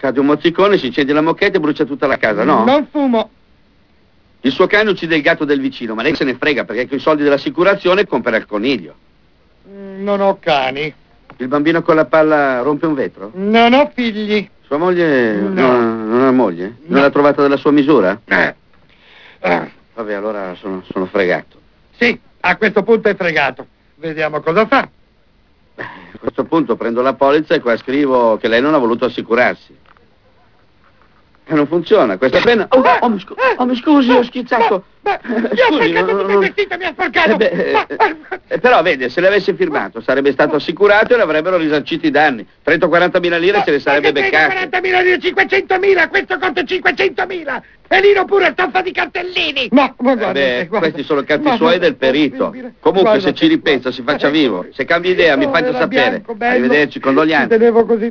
Cade un mozzicone, si incende la moquette e brucia tutta la casa, no? Non fumo. Il suo cane uccide il gatto del vicino, ma lei se ne frega perché con i soldi dell'assicurazione compra il coniglio. Non ho cani. Il bambino con la palla rompe un vetro? Non ho figli. Sua moglie No. non ha moglie? No. Non l'ha trovata della sua misura? Vabbè, allora sono fregato. Sì, a questo punto è fregato. Vediamo cosa fa. A questo punto prendo la polizza e qua scrivo che lei non ha voluto assicurarsi. E non funziona, questa penna... mi scusi, ho schizzato. Mi ha sporcato tutto il vestito, mi ha sporcato. Però vede, se l'avesse firmato sarebbe stato assicurato e le avrebbero risarcito i danni. 30-40.000 lire se le sarebbe beccate. 40.000 lire, 500.000, questo costa 500.000. E Lino pure stoffa di cartellini. Ma guarda, questi sono cazzi suoi del perito. Comunque, se ci ripensa, si faccia vivo. Se cambia idea, mi faccia sapere. Arrivederci, condoglianze. Ci tenevo così